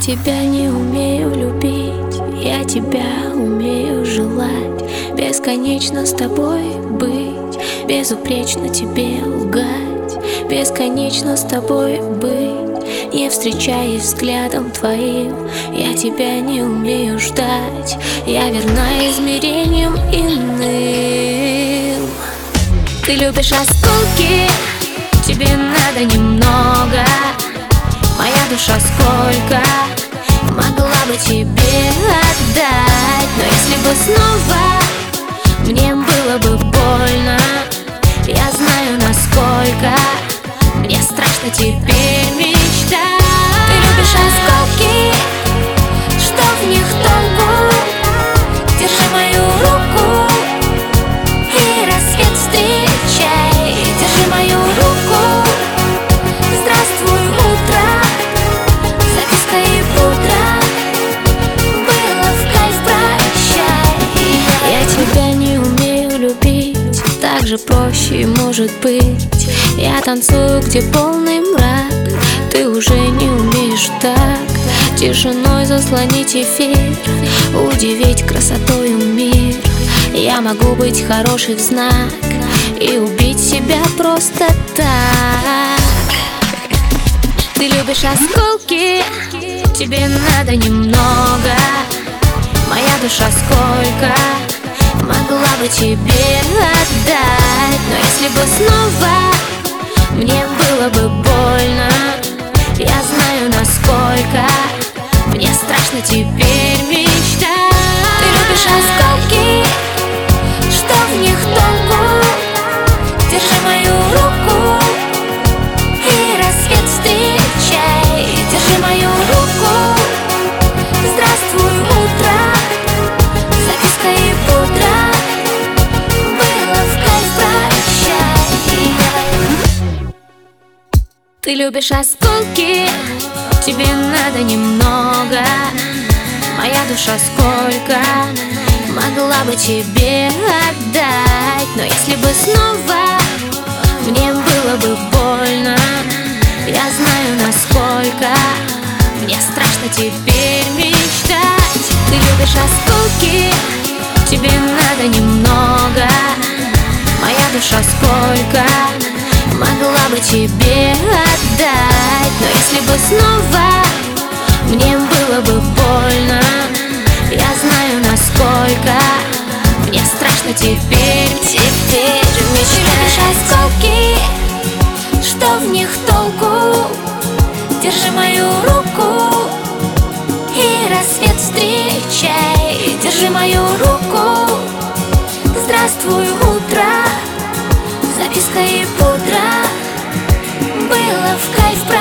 тебя не умею любить, я тебя умею желать. Бесконечно с тобой быть, безупречно тебе лгать. Бесконечно с тобой быть, не встречаясь взглядом твоим. Я тебя не умею ждать, я верна измерениям иным. Ты любишь осколки, тебе надо немного. Моя душа сколько могла бы тебе отдать, но если бы снова мне было бы больно, я знаю, насколько мне страшно теперь мечтать. Ты любишь осколки, что в них толку? Держи мою руку и рассвет встречай. Держи мою руку, здравствуй, утро, записка и пудра, было в кайф, прощай. Я тебя не умею любить, так же проще может быть. Я танцую, где полный мрак, ты уже не умеешь так. Тишиной заслонить эфир, удивить красотою мир. Я могу быть хорошей в знак и убить себя просто так. Ты любишь осколки, тебе надо немного. Моя душа сколько могла бы тебе отдать, но если бы снова мне было бы больно, я знаю, насколько мне страшно теперь мечтать. Ты любишь осколки, что в них толку? Держи мою руку и рассвет встречай. Держи мою руку, здравствуй, утро, записка и пудра, было в кайф, прощай. Ты любишь осколки, тебе надо немного. Моя душа сколько могла бы тебе отдать, но если бы снова мне было бы больно, я знаю, насколько мне страшно теперь мечтать. Ты любишь осколки, тебе надо немного. Моя душа сколько могла бы тебе отдать, но если бы снова мне было бы больно, я знаю, насколько мне страшно теперь мечтать. Любишь осколки, что в них толку? Держи мою руку и рассвет встречай. Держи мою руку, здравствуй, утро, записка и пудра, было в кайф.